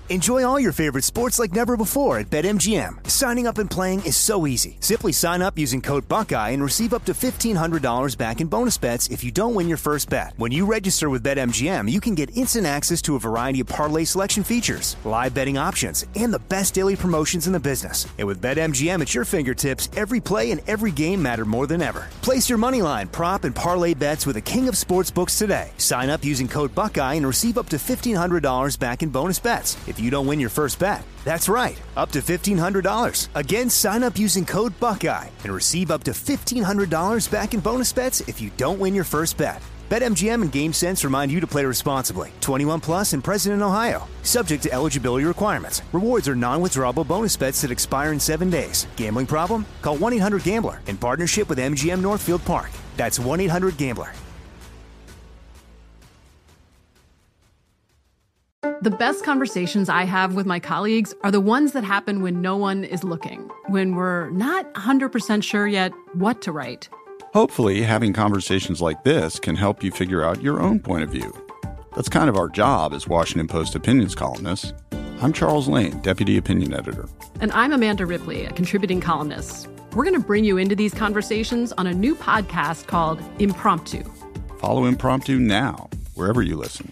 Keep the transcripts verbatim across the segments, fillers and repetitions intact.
Enjoy all your favorite sports like never before at BetMGM. Signing up and playing is so easy. Simply sign up using code Buckeye and receive up to fifteen hundred dollars back in bonus bets if you don't win your first bet. When you register with BetMGM, you can get instant access to a variety of parlay selection features, live betting options, and the best daily promotions in the business. And with BetMGM at your fingertips, every play and every game matter more than ever. Place your moneyline, prop, and parlay bets with the king of sportsbooks today. Sign up using code Buckeye and receive up to fifteen hundred dollars back in bonus bets if you don't win your first bet. That's right, up to fifteen hundred dollars. Again, sign up using code Buckeye and receive up to fifteen hundred dollars back in bonus bets if you don't win your first bet. BetMGM and GameSense remind you to play responsibly. twenty-one plus and present in Ohio. Subject to eligibility requirements. Rewards are non-withdrawable bonus bets that expire in seven days. Gambling problem? Call one eight hundred gambler in partnership with M G M Northfield Park. That's one eight hundred gambler. The best conversations I have with my colleagues are the ones that happen when no one is looking, when we're not one hundred percent sure yet what to write. Hopefully, having conversations like this can help you figure out your own point of view. That's kind of our job as Washington Post opinions columnists. I'm Charles Lane, Deputy Opinion Editor. And I'm Amanda Ripley, a contributing columnist. We're going to bring you into these conversations on a new podcast called Impromptu. Follow Impromptu now, wherever you listen.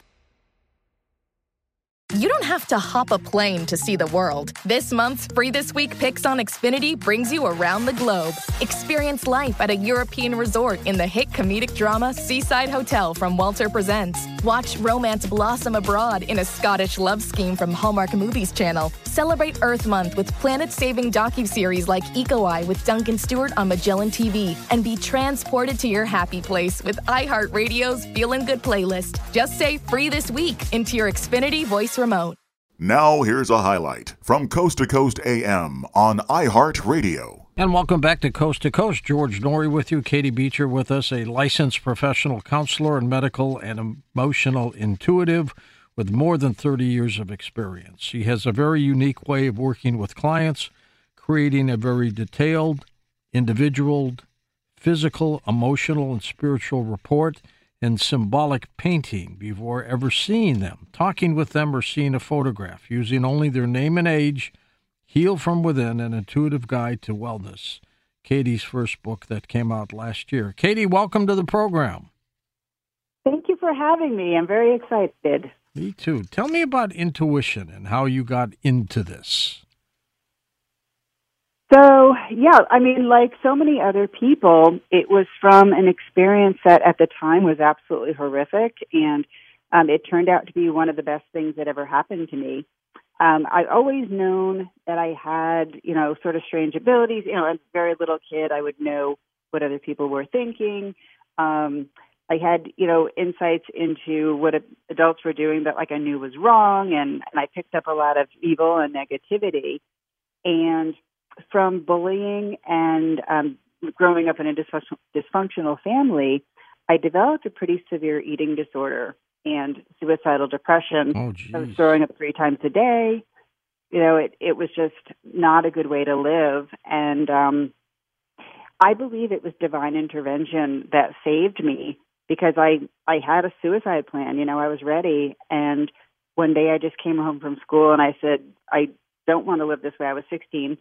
You don't have to hop a plane to see the world. This month's Free This Week Picks on Xfinity brings you around the globe. Experience life at a European resort in the hit comedic drama Seaside Hotel from Walter Presents. Watch romance blossom abroad in a Scottish love scheme from Hallmark Movies Channel. Celebrate Earth Month with planet-saving docuseries like Eco Eye with Duncan Stewart on Magellan T V. And be transported to your happy place with iHeartRadio's Feelin' Good playlist. Just say Free This Week into your Xfinity voice remote. Now here's a highlight from Coast to Coast A M on iHeartRadio. And welcome back to Coast to Coast. George Norrie with you, Katie Beecher with us, a licensed professional counselor and medical and emotional intuitive with more than thirty years of experience. She has a very unique way of working with clients, creating a very detailed, individual, physical, emotional, and spiritual report and symbolic painting before ever seeing them, talking with them, or seeing a photograph, using only their name and age. Heal from Within, an intuitive guide to wellness. Katie's first book that came out last year. Katie, welcome to the program. Thank you for having me. I'm very excited. Me too. Tell me about intuition and how you got into this. So, yeah, I mean, like so many other people, it was from an experience that at the time was absolutely horrific, and um, it turned out to be one of the best things that ever happened to me. Um, I've always known that I had, you know, sort of strange abilities. You know, as a very little kid, I would know what other people were thinking. Um, I had, you know, insights into what adults were doing that, like, I knew was wrong, and, and I picked up a lot of evil and negativity. And from bullying and um, growing up in a dysfunction- dysfunctional family, I developed a pretty severe eating disorder and suicidal depression. Oh, geez. I was throwing up three times a day. You know, it, it was just not a good way to live. And um, I believe it was divine intervention that saved me, because I, I had a suicide plan. You know, I was ready. And one day I just came home from school and I said, I don't want to live this way. I was sixteen.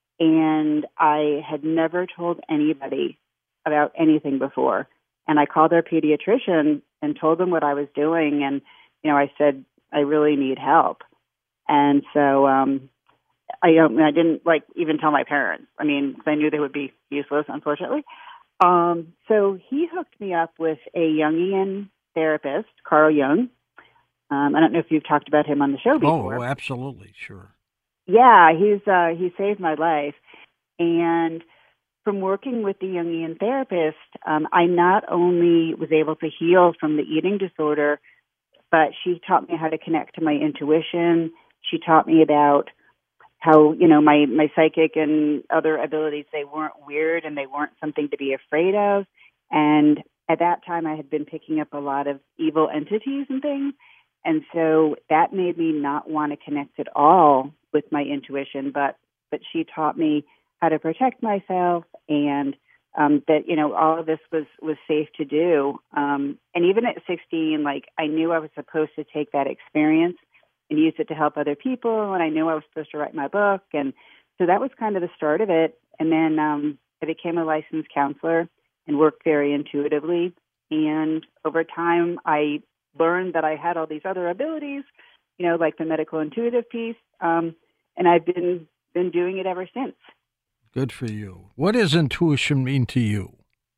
And I had never told anybody about anything before. And I called our pediatrician and told them what I was doing. And, you know, I said, I really need help. And so um, I, um, I didn't, like, even tell my parents. I mean, I knew they would be useless, unfortunately. Um, so he hooked me up with a Jungian therapist, Carl Jung. Um, I don't know if you've talked about him on the show before. Oh, absolutely, sure. Yeah, he's uh, he saved my life. And from working with the Jungian therapist, um, I not only was able to heal from the eating disorder, but she taught me how to connect to my intuition. She taught me about how, you know, my, my psychic and other abilities, they weren't weird and they weren't something to be afraid of. And at that time, I had been picking up a lot of evil entities and things. And so that made me not want to connect at all with my intuition, but, but she taught me how to protect myself, and um, that, you know, all of this was, was safe to do. Um, and even at sixteen, like, I knew I was supposed to take that experience and used it to help other people. And I knew I was supposed to write my book. And so that was kind of the start of it. And then um, I became a licensed counselor and worked very intuitively. And over time, I learned that I had all these other abilities, you know, like the medical intuitive piece. Um, and I've been been doing it ever since. Good for you. What does intuition mean to you?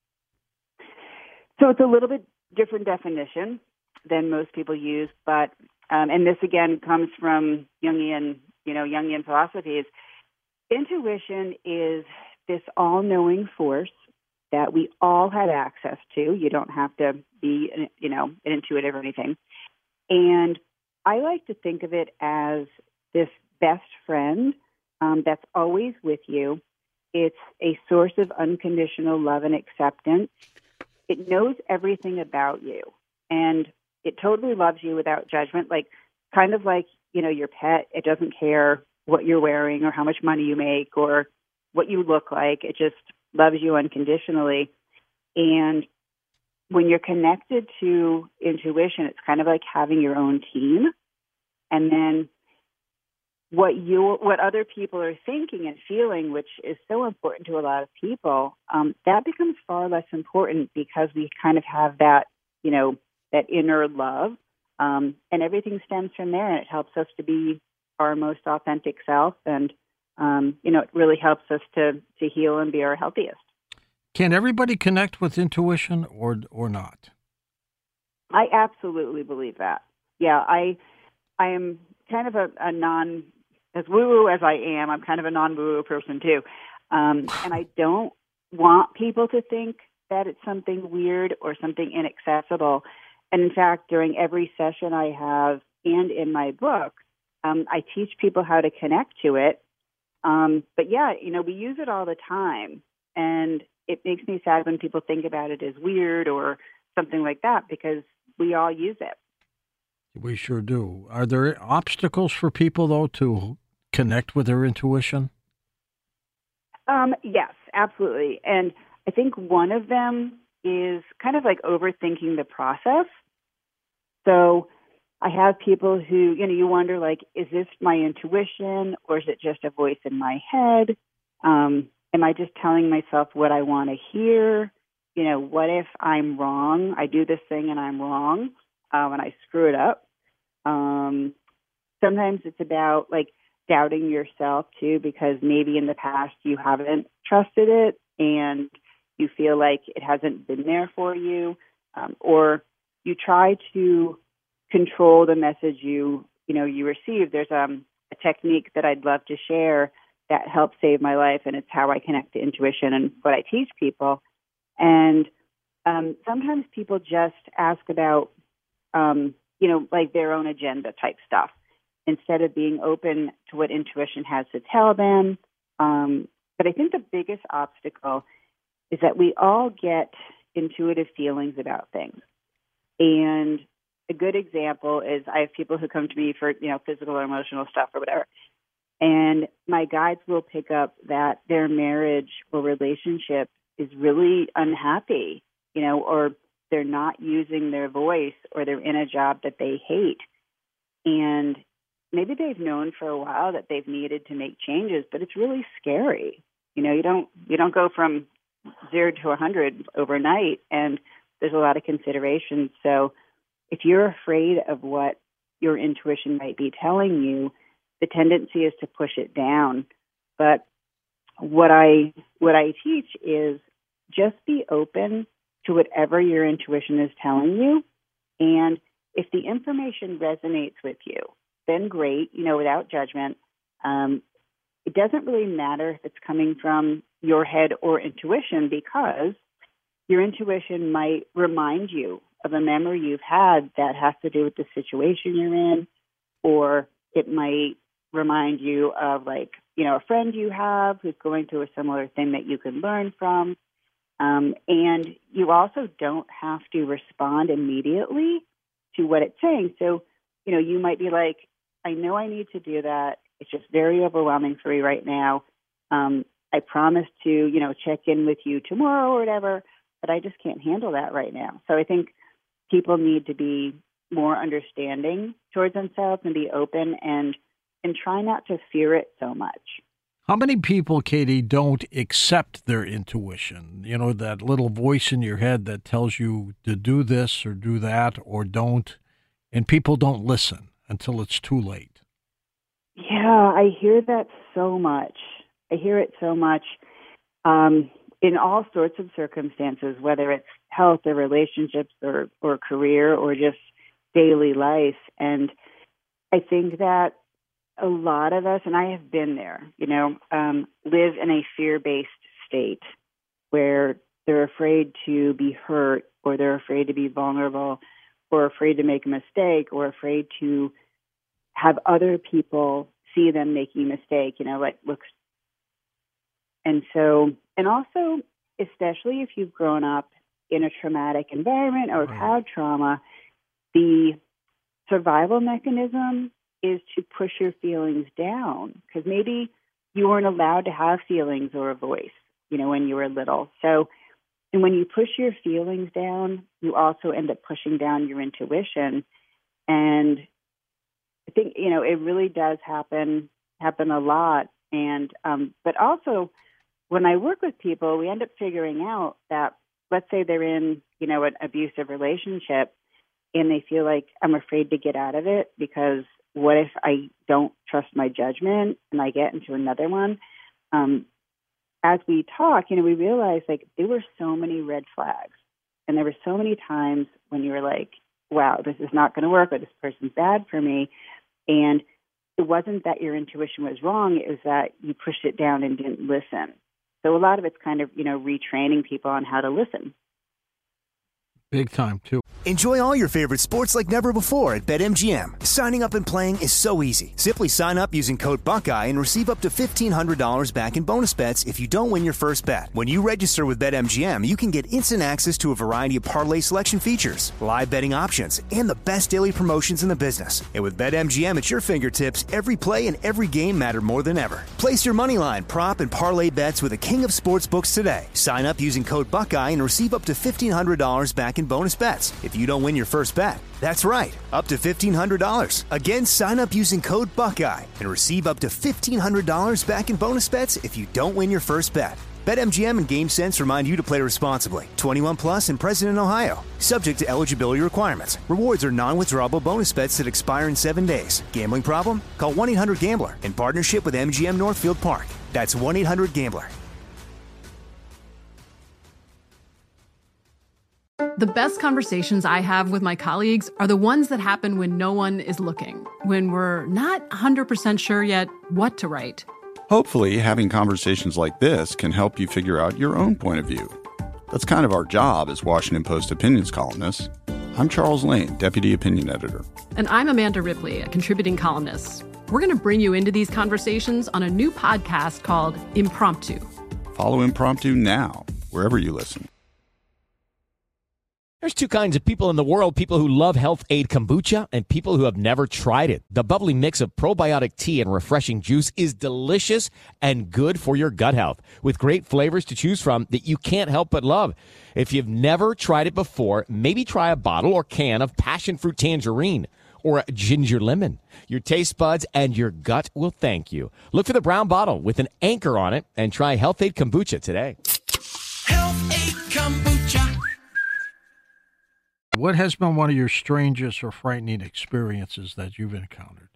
So it's a little bit different definition than most people use, but um, and this again comes from Jungian, you know, Jungian philosophies. Intuition is this all-knowing force that we all have access to. You don't have to be, you know, an intuitive or anything. And I like to think of it as this best friend um, that's always with you. It's a source of unconditional love and acceptance. It knows everything about you, and it totally loves you without judgment, like kind of like, you know, your pet. It doesn't care what you're wearing or how much money you make or what you look like. It just loves you unconditionally. And when you're connected to intuition, it's kind of like having your own team. And then what you, what other people are thinking and feeling, which is so important to a lot of people, um, that becomes far less important because we kind of have that, you know, that inner love, um, and everything stems from there, and it helps us to be our most authentic self, and um, you know, it really helps us to to heal and be our healthiest. Can everybody connect with intuition, or or not? I absolutely believe that. Yeah, I I am kind of a, a non as woo-woo as I am. I'm kind of a non-woo-woo person too, um, and I don't want people to think that it's something weird or something inaccessible. And in fact, during every session I have and in my book, um, I teach people how to connect to it. Um, but yeah, you know, we use it all the time. And it makes me sad when people think about it as weird or something like that, because we all use it. We sure do. Are there obstacles for people, though, to connect with their intuition? Um, yes, absolutely. And I think one of them is kind of like overthinking the process. So I have people who, you know, you wonder, like, is this my intuition or is it just a voice in my head? Um, am I just telling myself what I want to hear? You know, what if I'm wrong? I do this thing and I'm wrong um, and I screw it up. Um, sometimes it's about, like, doubting yourself, too, because maybe in the past you haven't trusted it and you feel like it hasn't been there for you, um, or you try to control the message you, you know, you receive. There's um, a technique that I'd love to share that helped save my life, and it's how I connect to intuition and what I teach people. And um, sometimes people just ask about, um, you know, like their own agenda type stuff, instead of being open to what intuition has to tell them. Um, but I think the biggest obstacle is that we all get intuitive feelings about things. And a good example is I have people who come to me for, you know, physical or emotional stuff or whatever. And my guides will pick up that their marriage or relationship is really unhappy, you know, or they're not using their voice, or they're in a job that they hate. And maybe they've known for a while that they've needed to make changes, but it's really scary. You know, you don't you don't go from zero to a hundred overnight, and there's a lot of considerations. So if you're afraid of what your intuition might be telling you, the tendency is to push it down. But what I what I teach is just be open to whatever your intuition is telling you, and if the information resonates with you, then great, you know, without judgment. Um, it doesn't really matter if it's coming from your head or intuition, because your intuition might remind you of a memory you've had that has to do with the situation you're in, or it might remind you of, like, you know, a friend you have who's going through a similar thing that you can learn from. Um, and you also don't have to respond immediately to what it's saying. So, you know, you might be like, I know I need to do that. It's just very overwhelming for me right now. Um, I promise to, you know, check in with you tomorrow or whatever, but I just can't handle that right now. So I think people need to be more understanding towards themselves and be open and and try not to fear it so much. How many people, Katie, don't accept their intuition? You know, that little voice in your head that tells you to do this or do that or don't, and people don't listen until it's too late. Yeah, I hear that so much. I hear it so much um, in all sorts of circumstances, whether it's health or relationships or, or career or just daily life. And I think that a lot of us, and I have been there, you know, um, live in a fear-based state where they're afraid to be hurt or they're afraid to be vulnerable or afraid to make a mistake or afraid to have other people see them making a mistake, you know, like looks. And so, and also, especially if you've grown up in a traumatic environment or have had trauma, the survival mechanism is to push your feelings down because maybe you weren't allowed to have feelings or a voice, you know, when you were little. So, and when you push your feelings down, you also end up pushing down your intuition. And I think, you know, it really does happen, happen a lot. And, um, but also when I work with people, we end up figuring out that, let's say they're in, you know, an abusive relationship and they feel like I'm afraid to get out of it because what if I don't trust my judgment and I get into another one? Um, as we talk, you know, we realize like there were so many red flags. And there were so many times when you were like, wow, this is not going to work or this person's bad for me. And it wasn't that your intuition was wrong. It was that you pushed it down and didn't listen. So a lot of it's kind of, you know, retraining people on how to listen. Big time, too. Enjoy all your favorite sports like never before at BetMGM. Signing up and playing is so easy. Simply sign up using code Buckeye and receive up to fifteen hundred dollars back in bonus bets if you don't win your first bet. When you register with BetMGM, you can get instant access to a variety of parlay selection features, live betting options, and the best daily promotions in the business. And with BetMGM at your fingertips, every play and every game matter more than ever. Place your moneyline, prop, and parlay bets with the king of sportsbooks today. Sign up using code Buckeye and receive up to fifteen hundred dollars back in bonus bets if you don't win your first bet. That's right, up to fifteen hundred dollars. Again, sign up using code Buckeye and receive up to fifteen hundred dollars back in bonus bets if you don't win your first bet. BetMGM and GameSense remind you to play responsibly. twenty-one plus and present in Ohio. Subject to eligibility requirements. Rewards are non-withdrawable bonus bets that expire in seven days. Gambling problem? Call one eight hundred gambler in partnership with M G M Northfield Park. That's one eight hundred gambler. The best conversations I have with my colleagues are the ones that happen when no one is looking, when we're not one hundred percent sure yet what to write. Hopefully, having conversations like this can help you figure out your own point of view. That's kind of our job as Washington Post opinions columnists. I'm Charles Lane, Deputy Opinion Editor. And I'm Amanda Ripley, a contributing columnist. We're going to bring you into these conversations on a new podcast called Impromptu. Follow Impromptu now, wherever you listen. There's two kinds of people in the world, people who love Health Aid Kombucha and people who have never tried it. The bubbly mix of probiotic tea and refreshing juice is delicious and good for your gut health, with great flavors to choose from that you can't help but love. If you've never tried it before, maybe try a bottle or can of passion fruit tangerine or a ginger lemon. Your taste buds and your gut will thank you. Look for the brown bottle with an anchor on it and try Health Aid Kombucha today. Health Aid Kombucha. What has been one of your strangest or frightening experiences that you've encountered?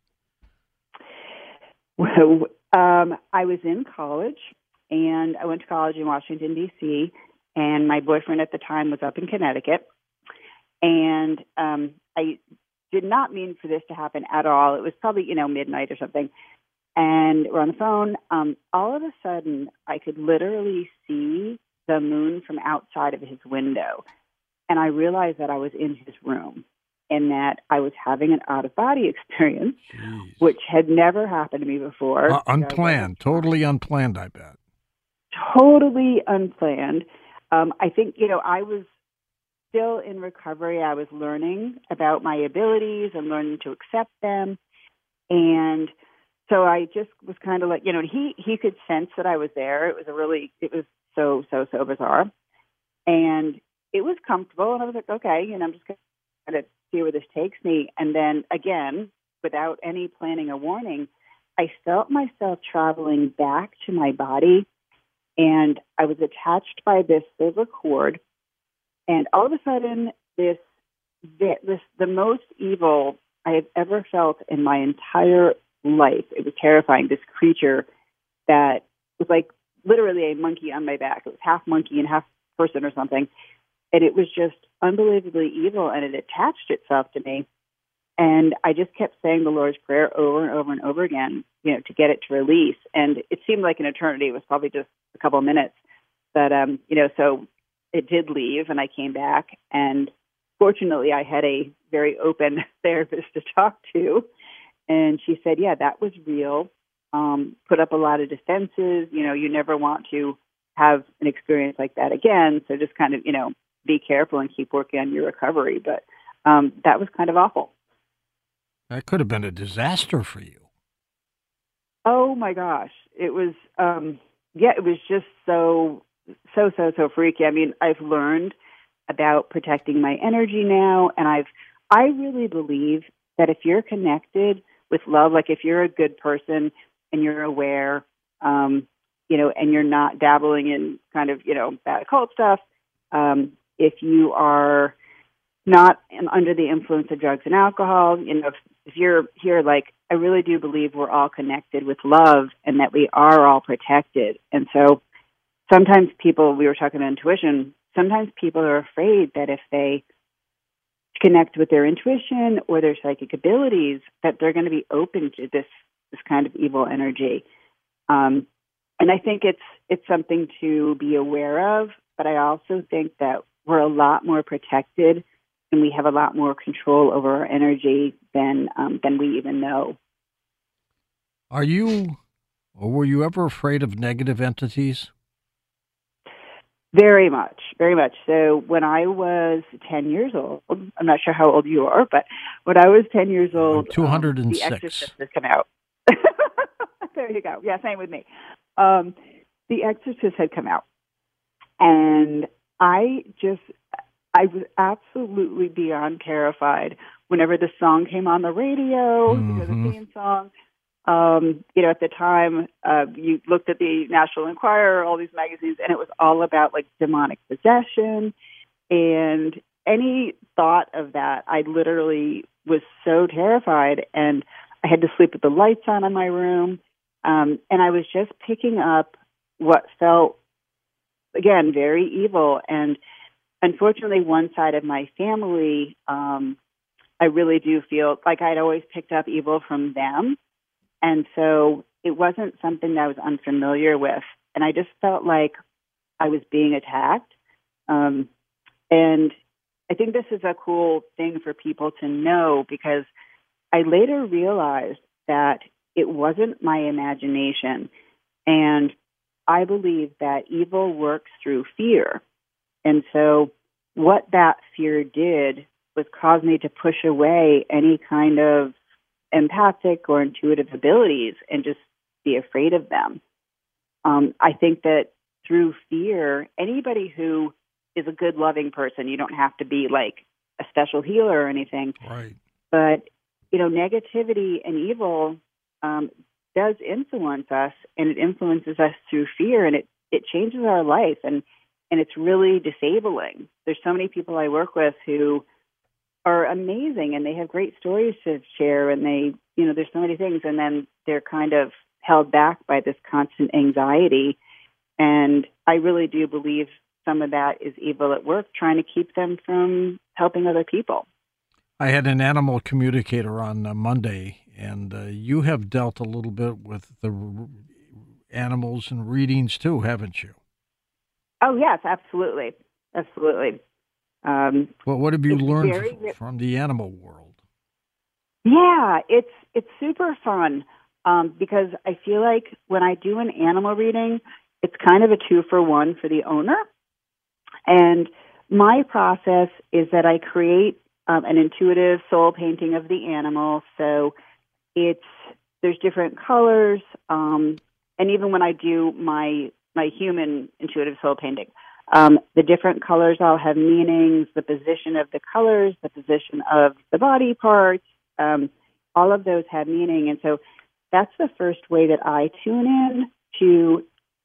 Well, um, I was in college, and I went to college in Washington, D C, and my boyfriend at the time was up in Connecticut. And um, I did not mean for this to happen at all. It was probably, you know, midnight or something. And we're on the phone. Um, all of a sudden, I could literally see the moon from outside of his window. And I realized that I was in his room and that I was having an out-of-body experience, Jeez. which had never happened to me before. Uh, unplanned, so totally unplanned, I bet. Totally unplanned. Um, I think, you know, I was still in recovery. I was learning about my abilities and learning to accept them. And so I just was kind of like, you know, he, he could sense that I was there. It was a really, it was so, so, so bizarre. And it was comfortable, and I was like, okay, and I'm just going to see where this takes me. And then again, without any planning or warning, I felt myself traveling back to my body, and I was attached by this silver cord. And all of a sudden, this, this the most evil I have ever felt in my entire life. It was terrifying. This creature that was like literally a monkey on my back. It was half monkey and half person or something. And it was just unbelievably evil, and it attached itself to me. And I just kept saying the Lord's Prayer over and over and over again, you know, to get it to release. And it seemed like an eternity. It was probably just a couple of minutes. But, um, you know, so it did leave, and I came back. And fortunately, I had a very open therapist to talk to. And she said, yeah, that was real. Um, put up a lot of defenses. You know, you never want to have an experience like that again. So just kind of, you know, be careful and keep working on your recovery. But um, that was kind of awful. That could have been a disaster for you. Oh, my gosh. It was, um, yeah, it was just so, so, so, so freaky. I mean, I've learned about protecting my energy now, and I've, I really believe that if you're connected with love, like if you're a good person and you're aware, um, you know, and you're not dabbling in kind of, you know, bad occult stuff, um, if you are not under the influence of drugs and alcohol, you know, if, if you're here, like, I really do believe we're all connected with love and that we are all protected. And so sometimes people, we were talking about intuition, sometimes people are afraid that if they connect with their intuition or their psychic abilities, that they're going to be open to this, this kind of evil energy. Um, and I think it's, it's something to be aware of, but I also think that we're a lot more protected and we have a lot more control over our energy than um, than we even know. Are you, or were you ever afraid of negative entities? Very much, very much. So when I was ten years old, I'm not sure how old you are, but when I was ten years old, I'm two hundred six. Um, The Exorcist has come out. There you go. Yeah, same with me. Um, The Exorcist had come out. And I just... I was absolutely beyond terrified whenever the song came on the radio, mm-hmm. you know, the theme song. Um, you know, at the time, uh, you looked at the National Enquirer, all these magazines, and it was all about, like, demonic possession. And any thought of that, I literally was so terrified. And I had to sleep with the lights on in my room. Um, and I was just picking up what felt, again, very evil. And unfortunately, one side of my family, um, I really do feel like I'd always picked up evil from them. And so it wasn't something that I was unfamiliar with. And I just felt like I was being attacked. Um, and I think this is a cool thing for people to know, because I later realized that it wasn't my imagination. And I believe that evil works through fear. And so what that fear did was cause me to push away any kind of empathic or intuitive abilities and just be afraid of them. Um, I think that through fear, anybody who is a good, loving person, you don't have to be like a special healer or anything. Right. But, you know, negativity and evil um, does influence us, and it influences us through fear, and it, it changes our life. And And it's really disabling. There's so many people I work with who are amazing and they have great stories to share, and they, you know, there's so many things, and then they're kind of held back by this constant anxiety. And I really do believe some of that is evil at work, trying to keep them from helping other people. I had an animal communicator on uh, Monday, and uh, you have dealt a little bit with the r- animals and readings too, haven't you? Oh, yes, absolutely. Absolutely. Um, well, what have you learned very, f- from the animal world? Yeah, it's it's super fun um, because I feel like when I do an animal reading, it's kind of a two for one for the owner. And my process is that I create um, an intuitive soul painting of the animal. So it's there's different colors, um, and even when I do my my human intuitive soul painting, Um, the different colors all have meanings, the position of the colors, the position of the body parts, um, all of those have meaning. And so that's the first way that I tune in to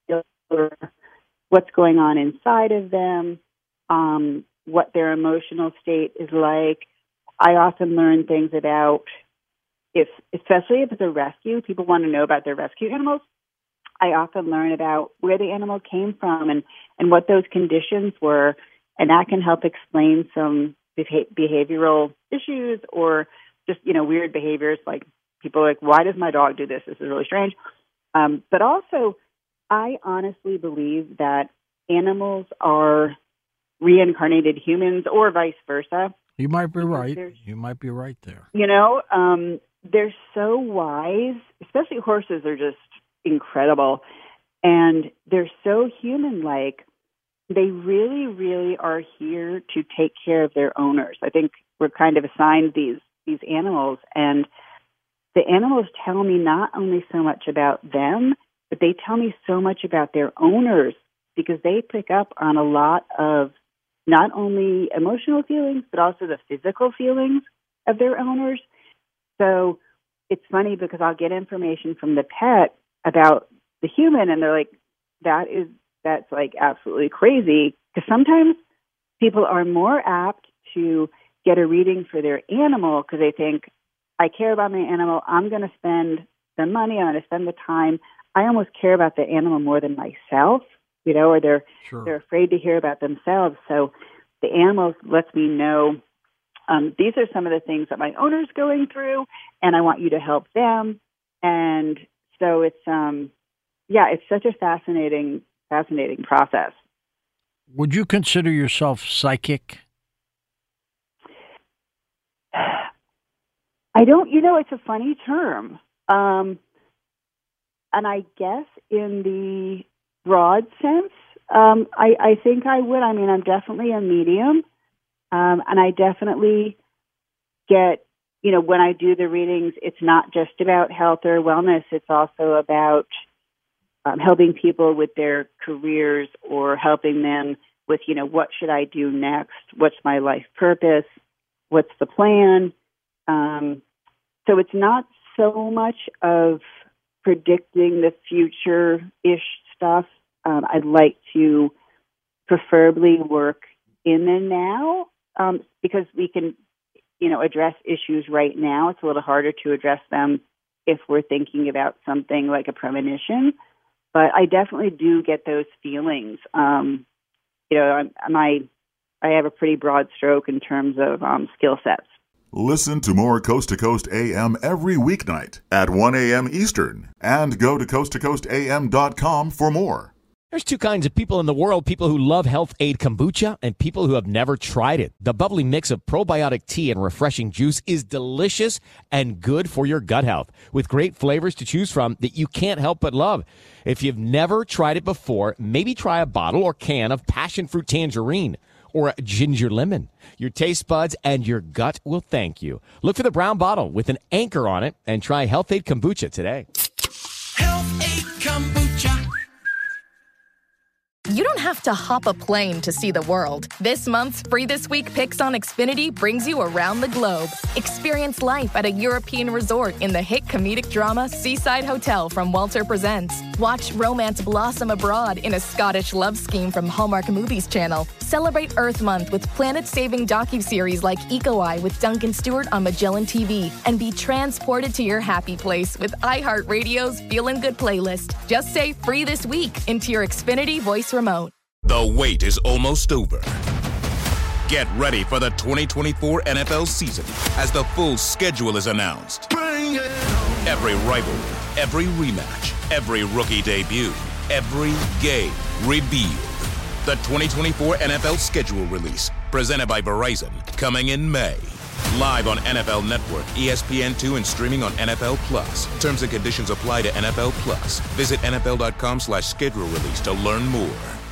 what's going on inside of them, um, what their emotional state is like. I often learn things about, if, especially if it's a rescue, people want to know about their rescue animals. I often learn about where the animal came from and, and what those conditions were, and that can help explain some beha- behavioral issues or just, you know, weird behaviors, like people are like, why does my dog do this? This is really strange. Um, but also, I honestly believe that animals are reincarnated humans or vice versa. You might be right. You might be right there. You know, um, they're so wise, especially horses are just incredible. And they're so human-like. They really, really are here to take care of their owners. I think we're kind of assigned these these animals, and the animals tell me not only so much about them, but they tell me so much about their owners, because they pick up on a lot of not only emotional feelings, but also the physical feelings of their owners. So it's funny because I'll get information from the pet about the human, and they're like, that is, that's like absolutely crazy. Because sometimes people are more apt to get a reading for their animal because they think, I care about my animal, I'm going to spend the money, I'm going to spend the time. I almost care about the animal more than myself, you know, or they're sure. they're afraid to hear about themselves. So the animals lets me know, um, these are some of the things that my owner's going through, and I want you to help them. And so it's, um, yeah, it's such a fascinating, fascinating process. Would you consider yourself psychic? I don't, you know, it's a funny term. Um, and I guess in the broad sense, um, I, I think I would. I mean, I'm definitely a medium. Um, and I definitely get, you know, when I do the readings, it's not just about health or wellness. It's also about um, helping people with their careers or helping them with, you know, what should I do next? What's my life purpose? What's the plan? Um, so it's not so much of predicting the future-ish stuff. Um, I'd like to preferably work in the now um, because we can, you know, address issues right now. It's a little harder to address them if we're thinking about something like a premonition. But I definitely do get those feelings. Um, you know, my I have a pretty broad stroke in terms of um, skill sets. Listen to more Coast to Coast A M every weeknight at one a.m. Eastern, and go to coast to coast a m dot com for more. There's two kinds of people in the world, people who love Health Aid Kombucha and people who have never tried it. The bubbly mix of probiotic tea and refreshing juice is delicious and good for your gut health, with great flavors to choose from that you can't help but love. If you've never tried it before, maybe try a bottle or can of passion fruit tangerine or a ginger lemon. Your taste buds and your gut will thank you. Look for the brown bottle with an anchor on it and try Health Aid Kombucha today. Health Aid Kombucha. You don't have to hop a plane to see the world. This month's Free This Week Picks on Xfinity brings you around the globe. Experience life at a European resort in the hit comedic drama Seaside Hotel from Walter Presents. Watch romance blossom abroad in a Scottish love scheme from Hallmark Movies Channel. Celebrate Earth Month with planet-saving docuseries like Eco Eye with Duncan Stewart on Magellan T V. And be transported to your happy place with iHeartRadio's Feelin' Good playlist. Just say Free This Week into your Xfinity voice remote. The wait is almost over. Get ready for the twenty twenty-four N F L season as the full schedule is announced. Bring it on. Every rivalry, every rematch, every rookie debut, every game revealed. The twenty twenty-four N F L schedule release, presented by Verizon, coming in May. Live on N F L Network, E S P N two, and streaming on N F L Plus. Terms and conditions apply to N F L Plus. Visit N F L dot com slash schedule release to learn more.